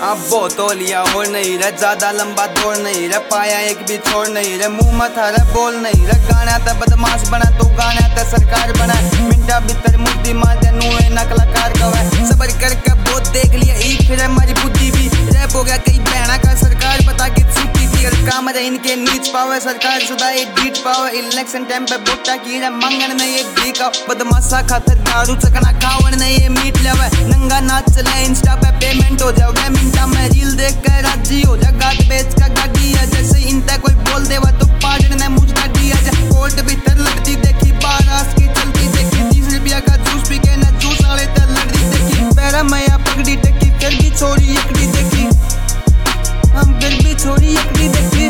अब बहुत हो लिया और नहीं रे, ज्यादा लंबा दौड़ नहीं रे, पाया एक भी छोड़ नहीं रे, मुंह मत रे बोल नहीं रे, गाना था बदमाश बना तो गाना था सरकार बना, मिंटा भीतर मुद्दी मार नुए न कलाकार कवा, सबर करके बहुत देख लिया एक फिर हमारी बुद्धि भी रैप हो गया कई बहना का, सरकार बता के छुट्टी थी और काम रहे इनके नीच पावे, सरकार सदा एक बीट पावे, इलेक्शन टाइम पे वोटा की रे मंगन नहीं ये भीखा, बदमाशा खातर दारू चकना खावन नहीं ये मीट लेवे, नंगा नाच चले इंस्टा पे पेमेंट हो जाओगे मिनटा में, रील देख कर राजी हो जा, गाट बेच का गाड़ी है, जैसे इनता कोई बोल देवा तो पार्टन ने मुझ का दिया जा, कोर्ट भीतर लगती देखी बारास की चलती देखी, 30 रुपया का जूस पी के न जूस वाले तर लड़ती देखी, पैरा मैया पगड़ी टेकी फिर भी छोड़ी एकड़ी देखी, हम फिर भी छोड़ी एकड़ी देखी।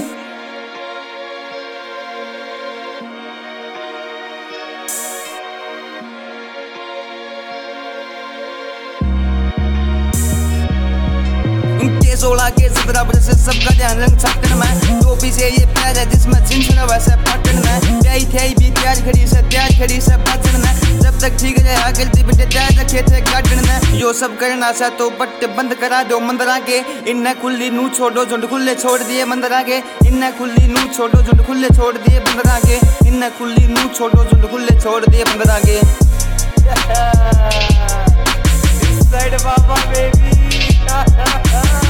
सोलह के 17 बजे से सबका ध्यान रंग छाटन में, टोपी से ये पैर है जिसमें जिनसना वैसे पाटन में, प्याई थे भी प्यार खड़ी से पाचन में, जब तक ठीक रहा गलती बेटे तैयार रखे थे गार्डन में, यो सब करना सा तो पट्टे बंद करा दो मंदरा के, इन्हें खुली नू छोड़ो झुंड खुले छोड़ दिए मंदरा के, इन्हें खुली नू छोड़ो झुंड खुले छोड़ दिए बंदरा के, इन्हें खुली नू छोड़ो झुंड खुले छोड़ दिए बंदरा के। This side Baba baby